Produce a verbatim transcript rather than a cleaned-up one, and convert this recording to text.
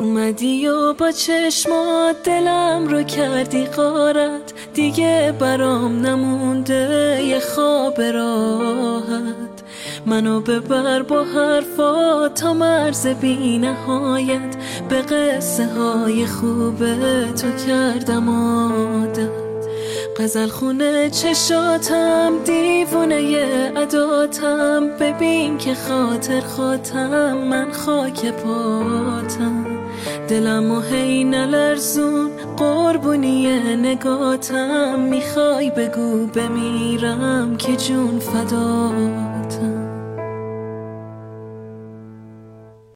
اومدی و با چشمات دلم رو کردی غارت، دیگه برام نمونده یه خواب راحت. منو ببر با حرفات تا مرز بی نهایت، به قصه های خوب تو کردم عادت. غزل خونه چشاتم، دیوونه ی عداتم، ببین که خاطر خاطم من خاک پاتم. دلم و هی نلرزون قربونی نگاتم، میخوای بگو بمیرم که جون فداتم.